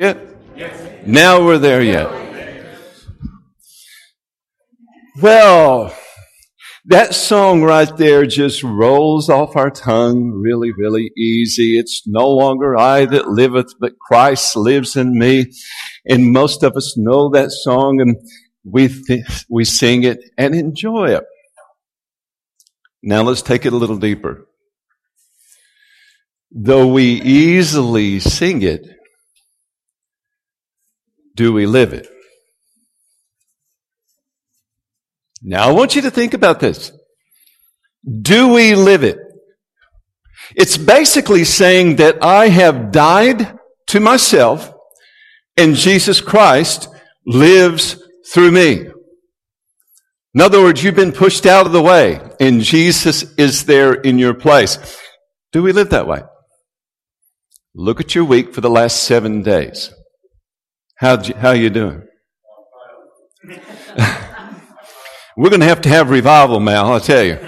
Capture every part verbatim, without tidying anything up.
yet? Yes. Now we're there yet. Well, that song right there just rolls off our tongue really, really easy. It's no longer I that liveth, but Christ lives in me. And most of us know that song, and we th- we sing it and enjoy it. Now let's take it a little deeper. Though we easily sing it, do we live it? Now I want you to think about this. Do we live it? It's basically saying that I have died to myself and Jesus Christ lives through me. In other words, you've been pushed out of the way and Jesus is there in your place. Do we live that way? Look at your week for the last seven days. How how you doing? We're going to have to have revival, Mal, I'll tell you.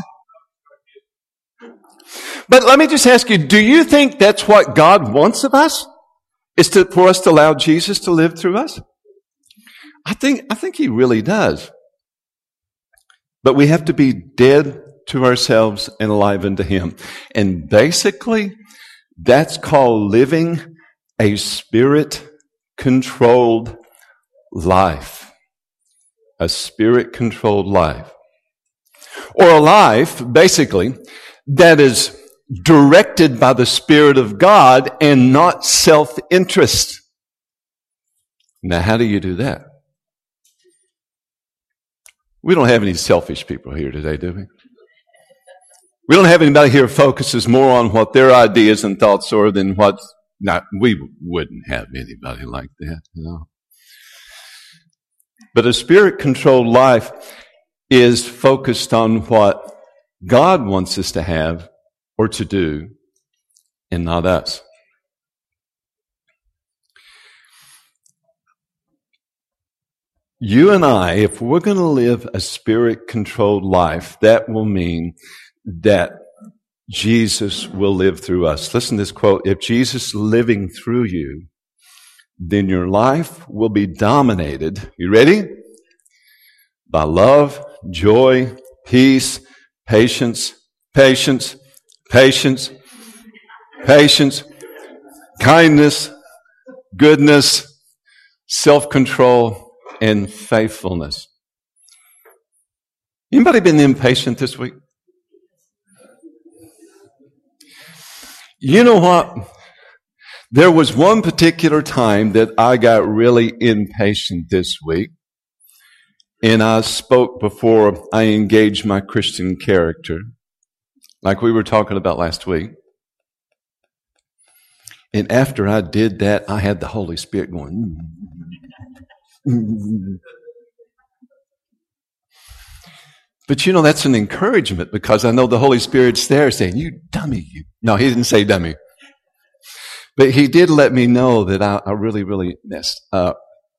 But let me just ask you, do you think that's what God wants of us? Is to, for us to allow Jesus to live through us? I think, I think He really does. But we have to be dead to ourselves and alive unto Him. And basically, that's called living a Spirit-controlled life. A Spirit-controlled life. Or a life, basically, that is directed by the Spirit of God and not self-interest. Now, how do you do that? We don't have any selfish people here today, do we? We don't have anybody here who focuses more on what their ideas and thoughts are than what... Not, we wouldn't have anybody like that, you know. But a Spirit-controlled life is focused on what God wants us to have or to do, and not us. You and I, if we're going to live a Spirit-controlled life, that will mean that Jesus will live through us. Listen to this quote. If Jesus is living through you, then your life will be dominated, you ready? By love, joy, peace, patience, patience, patience, patience, kindness, goodness, self-control, and faithfulness. Anybody been impatient this week? You know what? There was one particular time that I got really impatient this week, and I spoke before I engaged my Christian character, like we were talking about last week. And after I did that, I had the Holy Spirit going. Mm. But you know, that's an encouragement because I know the Holy Spirit's there saying, you dummy. You. No, He didn't say dummy. But He did let me know that I, I really, really messed up.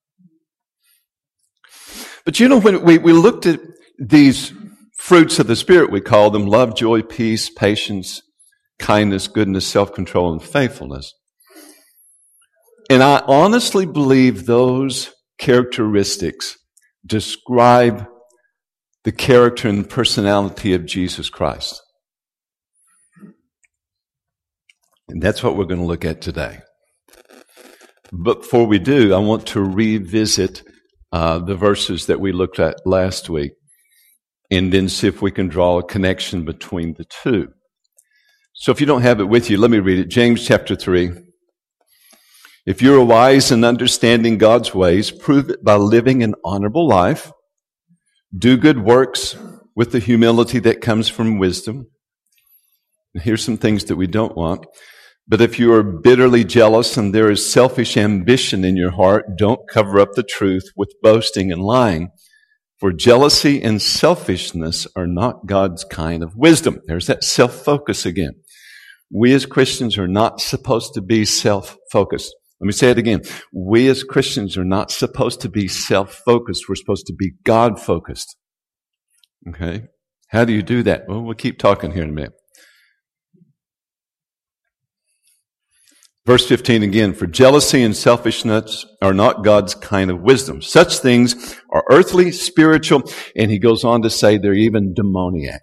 But you know, when we, we looked at these fruits of the Spirit, we call them love, joy, peace, patience, kindness, goodness, self-control, and faithfulness. And I honestly believe those characteristics describe the character and personality of Jesus Christ. And that's what we're going to look at today. But before we do, I want to revisit uh, the verses that we looked at last week and then see if we can draw a connection between the two. So if you don't have it with you, let me read it. James chapter three. If you are wise in understanding God's ways, prove it by living an honorable life. Do good works with the humility that comes from wisdom. And here's some things that we don't want. But if you are bitterly jealous and there is selfish ambition in your heart, don't cover up the truth with boasting and lying. For jealousy and selfishness are not God's kind of wisdom. There's that self-focus again. We as Christians are not supposed to be self-focused. Let me say it again. We as Christians are not supposed to be self-focused. We're supposed to be God-focused. Okay? How do you do that? Well, we'll keep talking here in a minute. Verse fifteen again, for jealousy and selfishness are not God's kind of wisdom. Such things are earthly, spiritual, and he goes on to say they're even demoniac.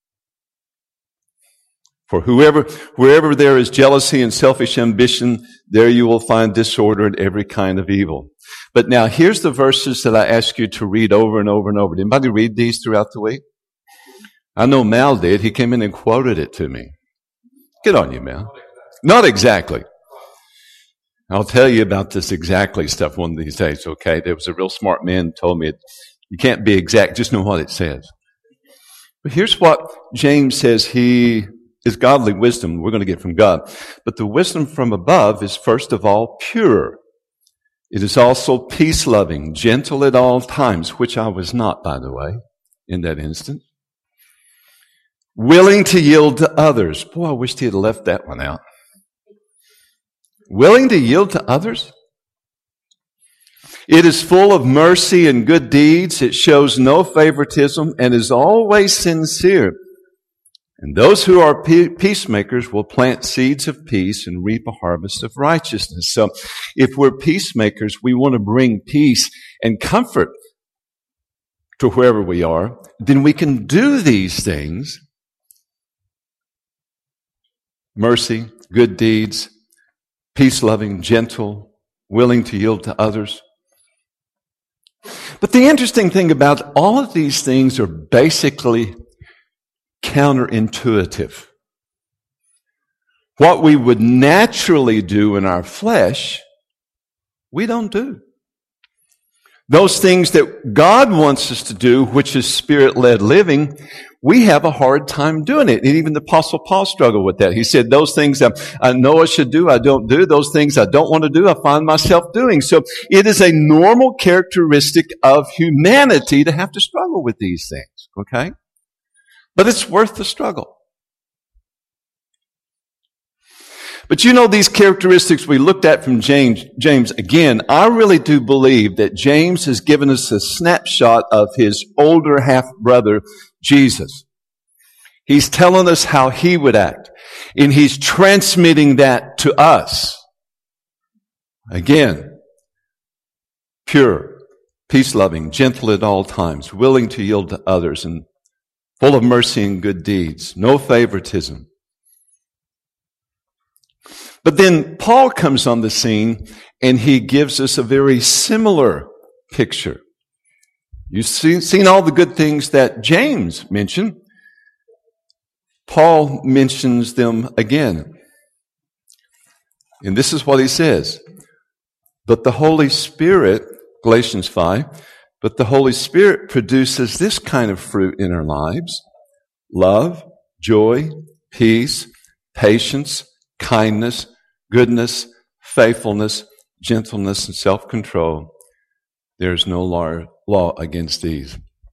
For whoever, wherever there is jealousy and selfish ambition, there you will find disorder and every kind of evil. But now here's the verses that I ask you to read over and over and over. Did anybody read these throughout the week? I know Mal did. He came in and quoted it to me. Good on you, Mal. Not exactly. I'll tell you about this exactly stuff one of these days, okay? There was a real smart man who told me it, you can't be exact, just know what it says. But here's what James says he is godly wisdom we're going to get from God. But the wisdom from above is first of all pure. It is also peace-loving, gentle at all times, which I was not, by the way, in that instant. Willing to yield to others. Boy, I wished he had left that one out. Willing to yield to others. It is full of mercy and good deeds. It shows no favoritism and is always sincere. And those who are peacemakers will plant seeds of peace and reap a harvest of righteousness. So if we're peacemakers, we want to bring peace and comfort to wherever we are. Then we can do these things. Mercy, good deeds, peace-loving, gentle, willing to yield to others. But the interesting thing about all of these things are basically counterintuitive. What we would naturally do in our flesh, we don't do. Those things that God wants us to do, which is Spirit-led living, we have a hard time doing it. And even the Apostle Paul struggled with that. He said, those things I, I know I should do, I don't do. Those things I don't want to do, I find myself doing. So it is a normal characteristic of humanity to have to struggle with these things, okay? But it's worth the struggle. But you know, these characteristics we looked at from James, James, again, I really do believe that James has given us a snapshot of his older half-brother, Jesus. He's telling us how he would act, and he's transmitting that to us. Again, pure, peace-loving, gentle at all times, willing to yield to others, and full of mercy and good deeds, no favoritism. But then Paul comes on the scene and he gives us a very similar picture. You've seen, seen all the good things that James mentioned. Paul mentions them again. And this is what he says. But the Holy Spirit, Galatians five, but the Holy Spirit produces this kind of fruit in our lives: love, joy, peace, patience, kindness, goodness, faithfulness, gentleness, and self-control. There is no law, law against these.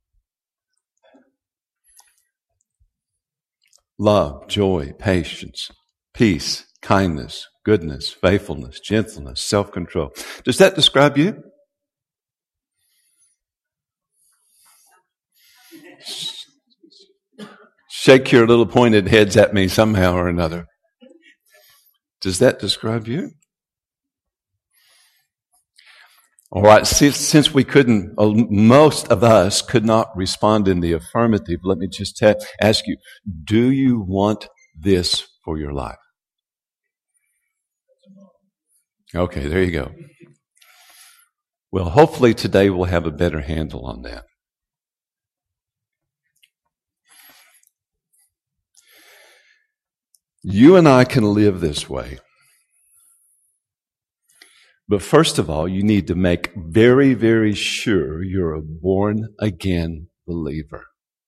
Love, joy, patience, peace, kindness, goodness, faithfulness, gentleness, self-control. Does that describe you? Shake your little pointed heads at me somehow or another. Does that describe you? All right, since, since we couldn't, uh, most of us could not respond in the affirmative, let me just ta- ask you, do you want this for your life? Okay, there you go. Well, hopefully today we'll have a better handle on that. You and I can live this way. But first of all, you need to make very, very sure you're a born-again believer.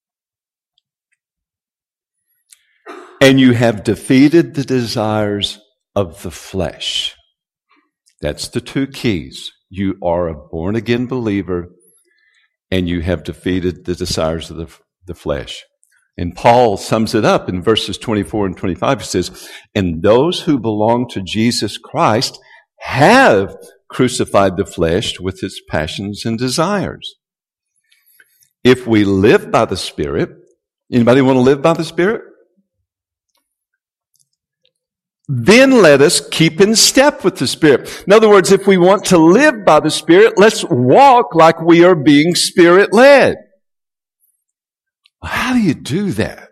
And you have defeated the desires of the flesh. That's the two keys. You are a born-again believer, and you have defeated the desires of the, the flesh. And Paul sums it up in verses twenty-four and twenty-five. He says, and those who belong to Jesus Christ have crucified the flesh with its passions and desires. If we live by the Spirit, anybody want to live by the Spirit? then let us keep in step with the Spirit. In other words, if we want to live by the Spirit, let's walk like we are being Spirit-led. How do you do that?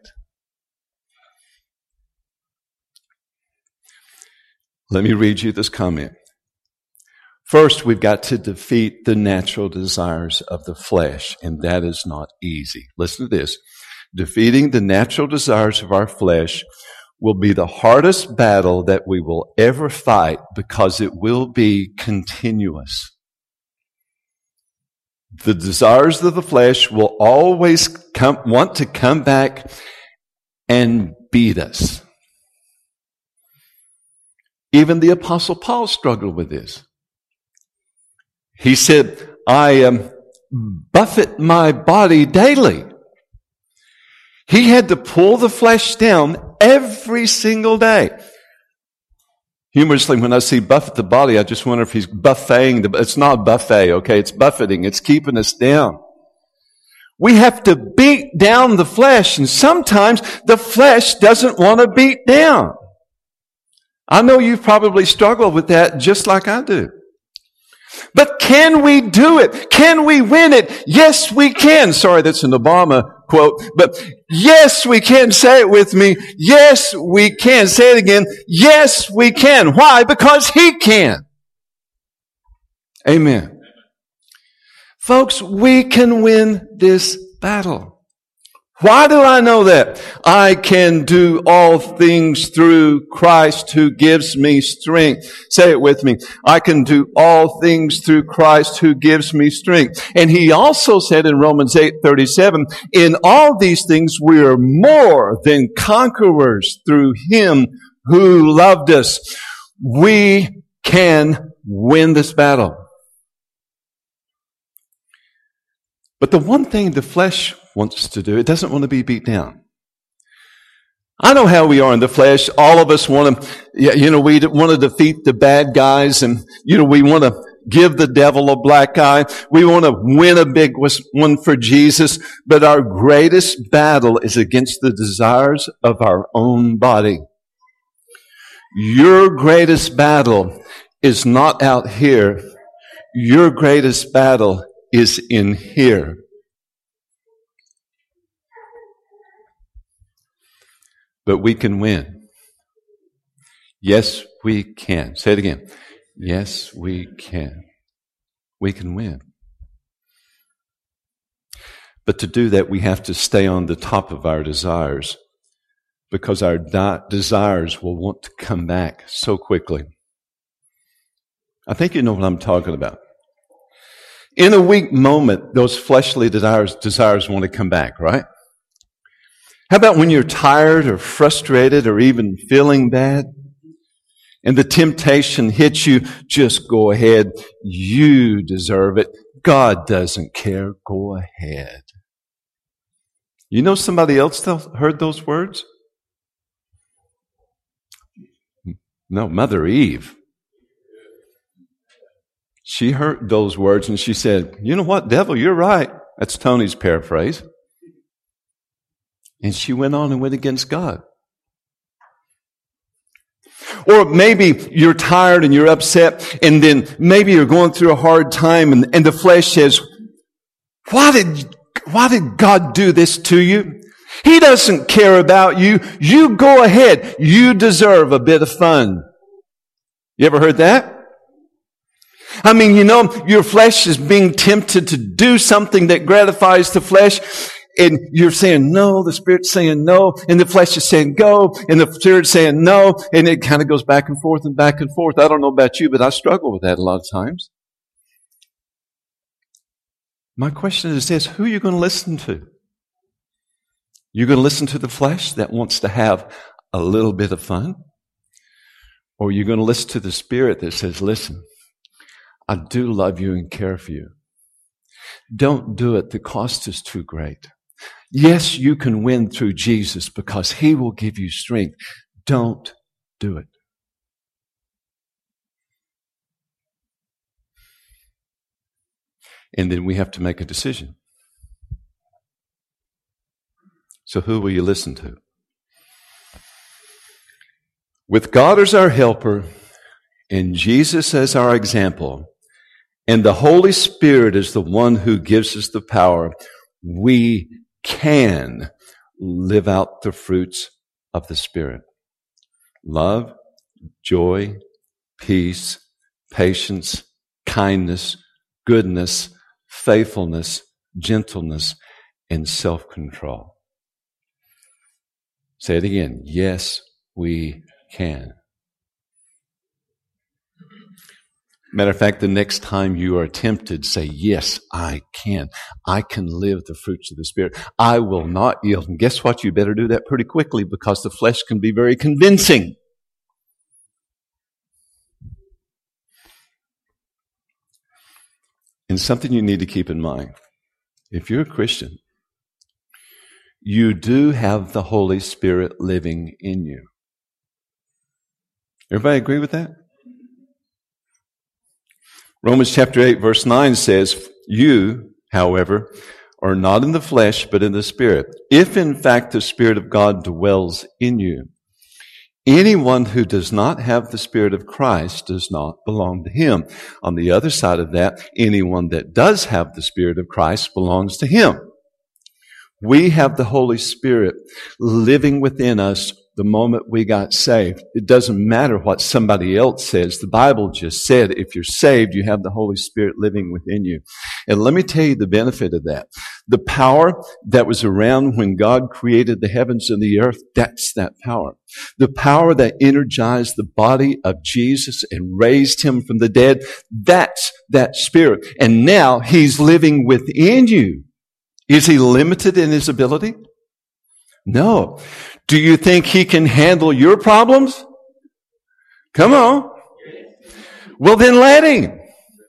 Let me read you this comment. First, we've got to defeat the natural desires of the flesh, and that is not easy. Listen to this. Defeating the natural desires of our flesh will be the hardest battle that we will ever fight because it will be continuous. The desires of the flesh will always come, want to come back and beat us. Even the Apostle Paul struggled with this. He said, I um, buffet my body daily. He had to pull the flesh down every single day. Humorously, when I see buffet the body, I just wonder if he's buffeting the, it's not buffet, okay? It's buffeting. It's keeping us down. We have to beat down the flesh, and sometimes the flesh doesn't want to beat down. I know you've probably struggled with that just like I do. But can we do it? Can we win it? Yes, we can. Sorry, that's an Obama quote. But yes, we can. Say it with me. Yes, we can. Say it again. Yes, we can. Why? Because He can. Amen. Folks, we can win this battle. Why do I know that? I can do all things through Christ who gives me strength. Say it with me. I can do all things through Christ who gives me strength. And he also said in Romans eight thirty-seven, in all these things we are more than conquerors through Him who loved us. We can win this battle. But the one thing the flesh wants to do, it doesn't want to be beat down. I know how we are in the flesh. All of us want to, you know, we want to defeat the bad guys, and, you know, we want to give the devil a black eye. We want to win a big one for Jesus. But our greatest battle is against the desires of our own body. Your greatest battle is not out here. Your greatest battle is in here. But we can win. Yes, we can. Say it again. Yes, we can. We can win. But to do that, we have to stay on the top of our desires, because our di- desires will want to come back so quickly. I think you know what I'm talking about. In a weak moment, those fleshly desires, desires want to come back, right? How about when you're tired or frustrated or even feeling bad and the temptation hits you? Just go ahead. You deserve it. God doesn't care. Go ahead. You know somebody else heard those words? No, Mother Eve. She heard those words and she said, you know what, devil, you're right. That's Tony's paraphrase. And she went on and went against God. Or maybe you're tired and you're upset, and then maybe you're going through a hard time, and, and the flesh says, why did, why did God do this to you? He doesn't care about you. You go ahead. You deserve a bit of fun. You ever heard that? I mean, you know, your flesh is being tempted to do something that gratifies the flesh, and you're saying no, the Spirit's saying no, and the flesh is saying go, and the Spirit's saying no, and it kind of goes back and forth and back and forth. I don't know about you, but I struggle with that a lot of times. My question is this: who are you going to listen to? You're going to listen to the flesh that wants to have a little bit of fun? Or you're going to listen to the Spirit that says, listen, I do love you and care for you. Don't do it. The cost is too great. Yes, you can win through Jesus because He will give you strength. Don't do it. And then we have to make a decision. So who will you listen to? With God as our helper and Jesus as our example, and the Holy Spirit is the one who gives us the power, we can live out the fruits of the Spirit. Love, joy, peace, patience, kindness, goodness, faithfulness, gentleness, and self-control. Say it again. Yes, we can. Matter of fact, the next time you are tempted, say, yes, I can. I can live the fruits of the Spirit. I will not yield. And guess what? You better do that pretty quickly because the flesh can be very convincing. And something you need to keep in mind. If you're a Christian, you do have the Holy Spirit living in you. Everybody agree with that? Romans chapter eight, verse nine says, you, however, are not in the flesh, but in the Spirit, if in fact the Spirit of God dwells in you. Anyone who does not have the Spirit of Christ does not belong to Him. On the other side of that, anyone that does have the Spirit of Christ belongs to Him. We have the Holy Spirit living within us the moment we got saved. It doesn't matter what somebody else says. The Bible just said if you're saved, you have the Holy Spirit living within you. And let me tell you the benefit of that. The power that was around when God created the heavens and the earth, that's that power. The power that energized the body of Jesus and raised Him from the dead, that's that Spirit. And now He's living within you. Is He limited in His ability? No. Do you think He can handle your problems? Come on. Well, then let Him.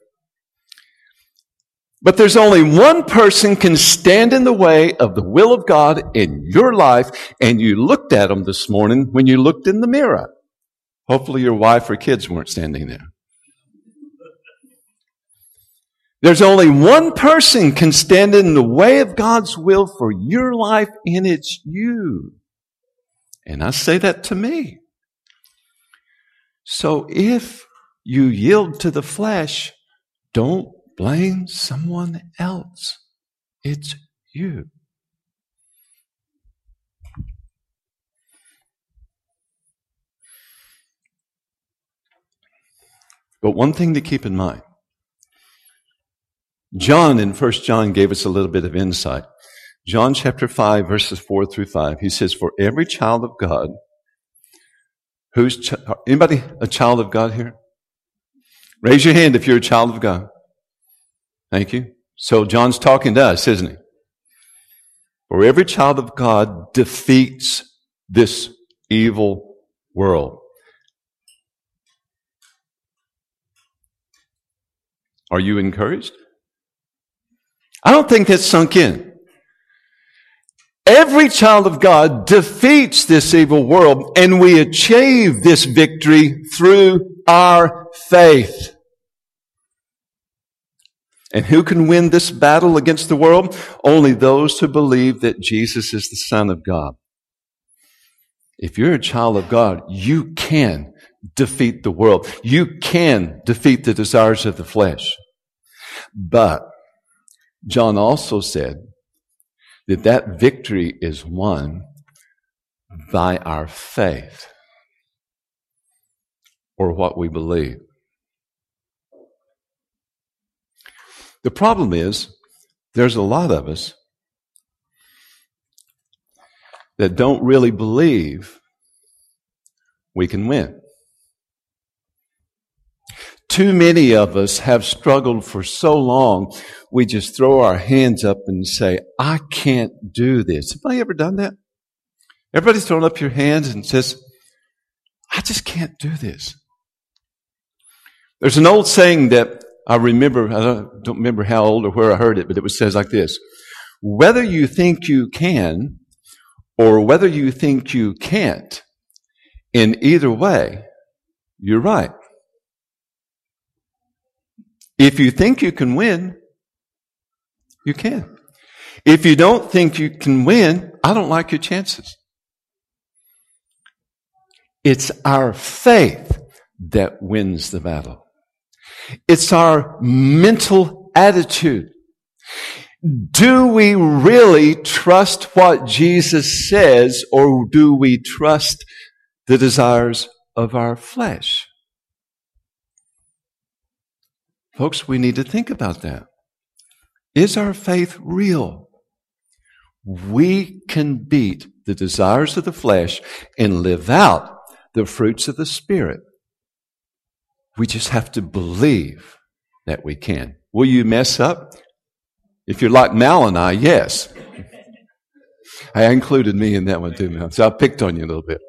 But there's only one person can stand in the way of the will of God in your life, and you looked at Him this morning when you looked in the mirror. Hopefully your wife or kids weren't standing there. There's only one person can stand in the way of God's will for your life, and it's you. And I say that to me. So if you yield to the flesh, don't blame someone else. It's you. But one thing to keep in mind. John in First John gave us a little bit of insight. John chapter five, verses four through five. He says, for every child of God, who's, ch- anybody a child of God here? Raise your hand if you're a child of God. Thank you. So John's talking to us, isn't he? For every child of God defeats this evil world. Are you encouraged? I don't think that's sunk in. Every child of God defeats this evil world, and we achieve this victory through our faith. And who can win this battle against the world? Only those who believe that Jesus is the Son of God. If you're a child of God, you can defeat the world. You can defeat the desires of the flesh. But John also said that that victory is won by our faith, or what we believe. The problem is, there's a lot of us that don't really believe we can win. Too many of us have struggled for so long, we just throw our hands up and say, I can't do this. Have I ever done that? Everybody's thrown up your hands and says, I just can't do this. There's an old saying that I remember, I don't, don't remember how old or where I heard it, but it was says like this: whether you think you can or whether you think you can't, in either way, you're right. If you think you can win, you can. If you don't think you can win, I don't like your chances. It's our faith that wins the battle. It's our mental attitude. Do we really trust what Jesus says, or do we trust the desires of our flesh? Folks, we need to think about that. Is our faith real? We can beat the desires of the flesh and live out the fruits of the Spirit. We just have to believe that we can. Will you mess up? If you're like Mal and I, yes. I included me in that one too, Mal. So I picked on you a little bit.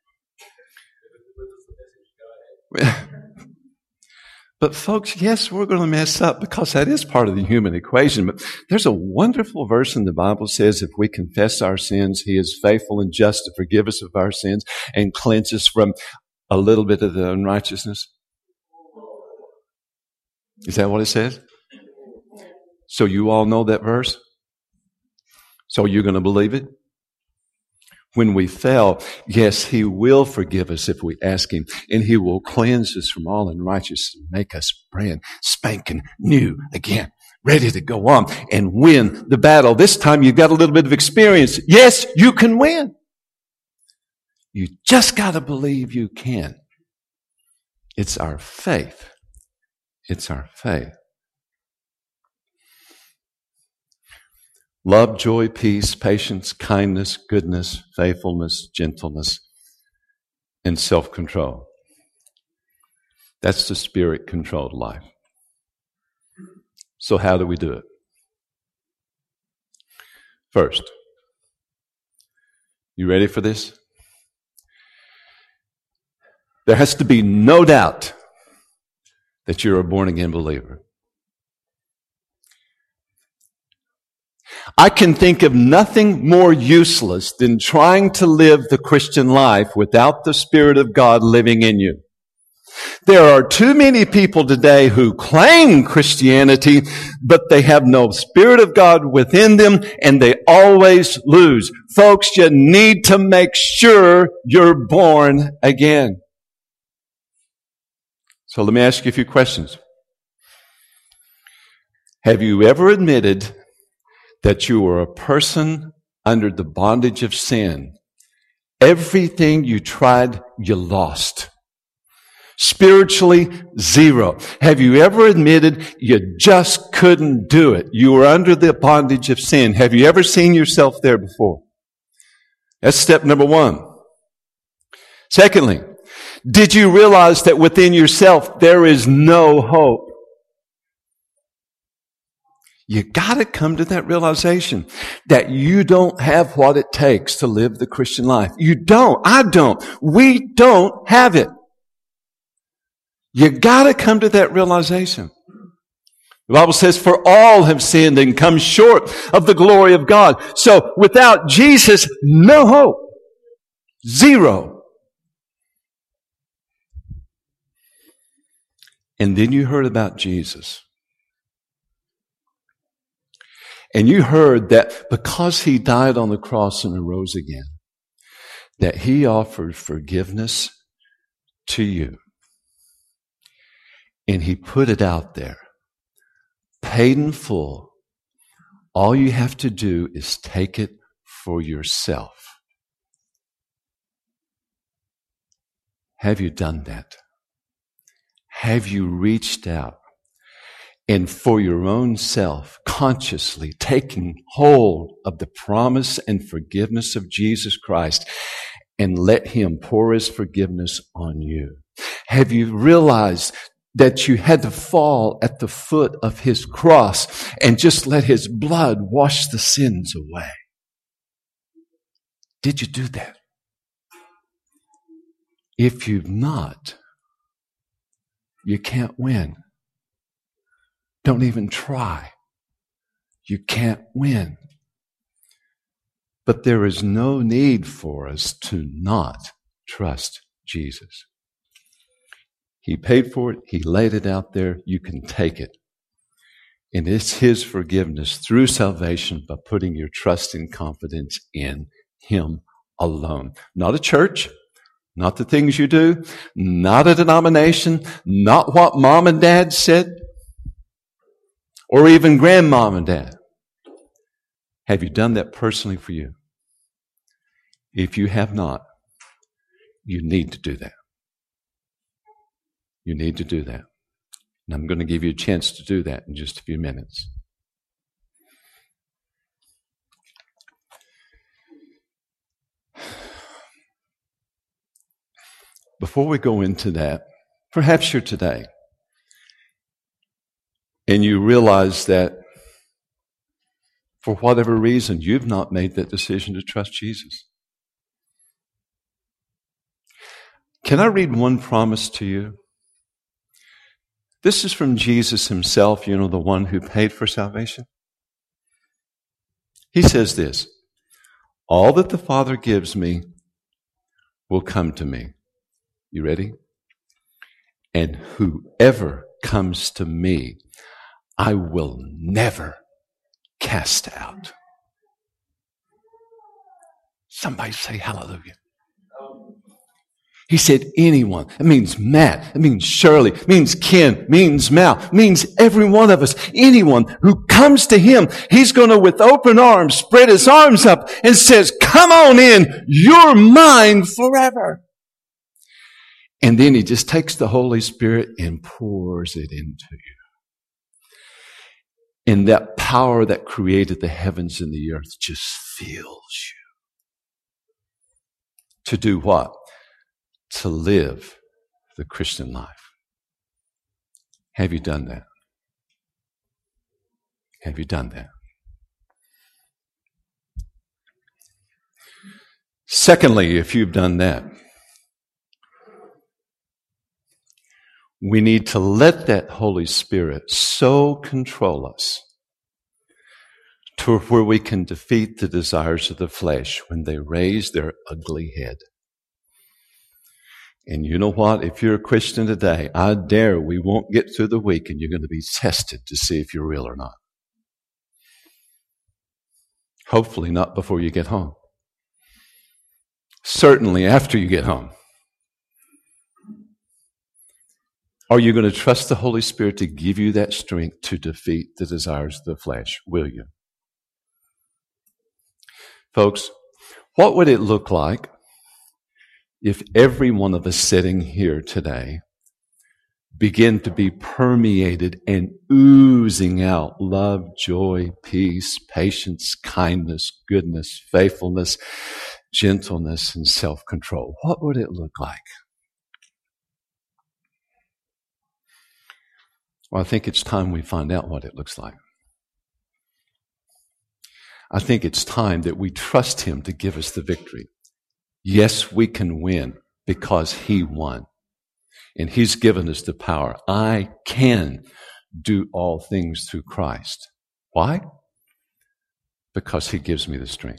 But folks, yes, we're going to mess up because that is part of the human equation. But there's a wonderful verse in the Bible that says if we confess our sins, He is faithful and just to forgive us of our sins and cleanse us from a little bit of the unrighteousness. Is that what it says? So you all know that verse? So you're going to believe it? When we fail, yes, He will forgive us if we ask Him, and He will cleanse us from all unrighteousness and make us brand spanking new again, ready to go on and win the battle. This time you've got a little bit of experience. Yes, you can win. You just got to believe you can. It's our faith. It's our faith. Love, joy, peace, patience, kindness, goodness, faithfulness, gentleness, and self-control. That's the Spirit-controlled life. So how do we do it? First, you ready for this? There has to be no doubt that you're a born-again believer. I can think of nothing more useless than trying to live the Christian life without the Spirit of God living in you. There are too many people today who claim Christianity, but they have no Spirit of God within them, and they always lose. Folks, you need to make sure you're born again. So let me ask you a few questions. Have you ever admitted that you were a person under the bondage of sin? Everything you tried, you lost. Spiritually, zero. Have you ever admitted you just couldn't do it? You were under the bondage of sin. Have you ever seen yourself there before? That's step number one. Secondly, did you realize that within yourself there is no hope? You got to come to that realization that you don't have what it takes to live the Christian life. You don't. I don't. We don't have it. You got to come to that realization. The Bible says, for all have sinned and come short of the glory of God. So without Jesus, no hope. Zero. And then you heard about Jesus. And you heard that because He died on the cross and arose again, that He offered forgiveness to you. And He put it out there, paid in full. All you have to do is take it for yourself. Have you done that? Have you reached out and for your own self, consciously taking hold of the promise and forgiveness of Jesus Christ and let Him pour His forgiveness on you? Have you realized that you had to fall at the foot of His cross and just let His blood wash the sins away? Did you do that? If you've not, you can't win. Don't even try. You can't win. But there is no need for us to not trust Jesus. He paid for it. He laid it out there. You can take it. And it's His forgiveness through salvation by putting your trust and confidence in Him alone. Not a church, Not the things you do, not a denomination, not what mom and dad said, or even grandmom and dad. Have you done that personally for you? If you have not, you need to do that. You need to do that. And I'm going to give you a chance to do that in just a few minutes. Before we go into that, perhaps you're today, and you realize that for whatever reason, you've not made that decision to trust Jesus. Can I read one promise to you? This is from Jesus himself, you know, the one who paid for salvation. He says this, all that the Father gives me will come to me. You ready? And whoever comes to me, I will never cast out. Somebody say hallelujah. He said anyone. It means Matt. It means Shirley. It means Ken. It means Mal. It means every one of us. Anyone who comes to him, he's going to, with open arms, spread his arms up and says, come on in. You're mine forever. And then he just takes the Holy Spirit and pours it into you. And that power that created the heavens and the earth just fills you. To do what? To live the Christian life. Have you done that? Have you done that? Secondly, if you've done that, we need to let that Holy Spirit so control us to where we can defeat the desires of the flesh when they raise their ugly head. And you know what? If you're a Christian today, I dare we won't get through the week and you're going to be tested to see if you're real or not. Hopefully not before you get home. Certainly after you get home. Are you going to trust the Holy Spirit to give you that strength to defeat the desires of the flesh? Will you? Folks, what would it look like if every one of us sitting here today begin to be permeated and oozing out love, joy, peace, patience, kindness, goodness, faithfulness, gentleness, and self-control? What would it look like? Well, I think it's time we find out what it looks like. I think it's time that we trust him to give us the victory. Yes, we can win because he won. And he's given us the power. I can do all things through Christ. Why? Because he gives me the strength.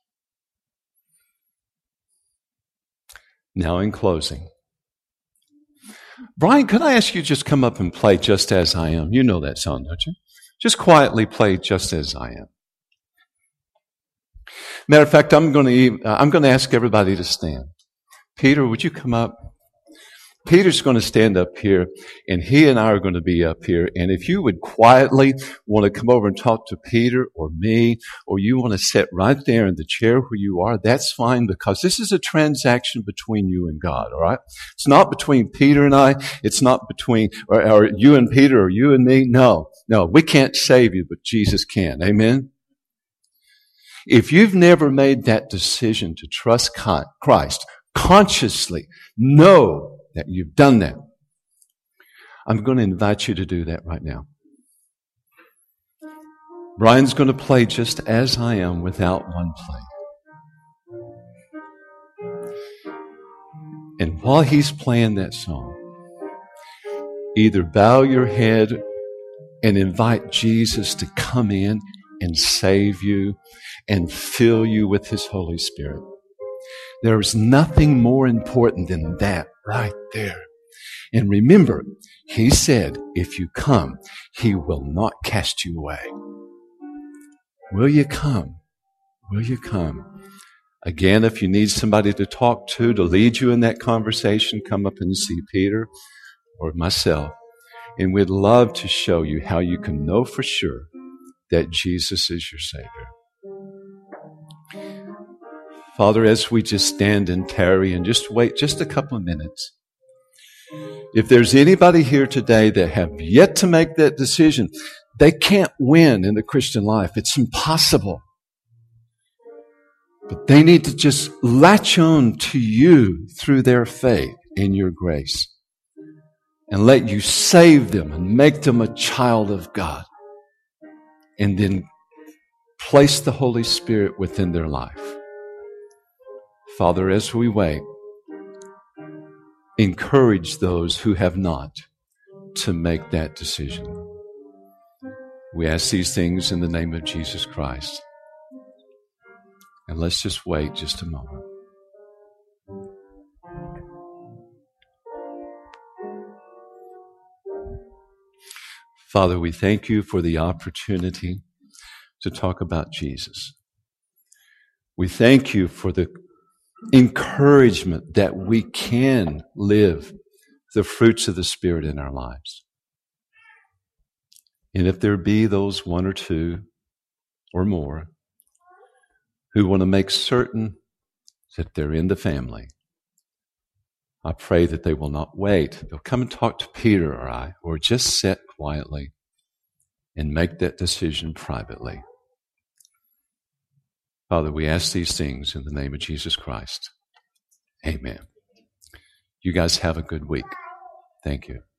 Now, in closing, Brian, could I ask you to just come up and play Just As I Am? You know that song, don't you? Just quietly play Just As I Am. Matter of fact, I'm going to uh, I'm going to ask everybody to stand. Peter, would you come up? Peter's going to stand up here, and he and I are going to be up here. And if you would quietly want to come over and talk to Peter or me, or you want to sit right there in the chair where you are, that's fine, because this is a transaction between you and God, all right? It's not between Peter and I. It's not between or, or you and Peter or you and me. No, no, we can't save you, but Jesus can. Amen? If you've never made that decision to trust Christ consciously, know that you've done that. I'm going to invite you to do that right now. Brian's going to play Just As I Am without one play. And while he's playing that song, either bow your head and invite Jesus to come in and save you and fill you with his Holy Spirit. There is nothing more important than that right there. And remember, he said, if you come, he will not cast you away. Will you come? Will you come? Again, if you need somebody to talk to, to lead you in that conversation, come up and see Peter or myself. And we'd love to show you how you can know for sure that Jesus is your Savior. Father, as we just stand and tarry and just wait just a couple of minutes, if there's anybody here today that have yet to make that decision, they can't win in the Christian life. It's impossible. But they need to just latch on to you through their faith in your grace and let you save them and make them a child of God. And then place the Holy Spirit within their life. Father, as we wait, encourage those who have not to make that decision. We ask these things in the name of Jesus Christ. And let's just wait just a moment. Father, we thank you for the opportunity to talk about Jesus. We thank you for the encouragement that we can live the fruits of the Spirit in our lives. And if there be those one or two or more who want to make certain that they're in the family, I pray that they will not wait. They'll come and talk to Peter or I, or just sit quietly and make that decision privately. Father, we ask these things in the name of Jesus Christ. Amen. You guys have a good week. Thank you.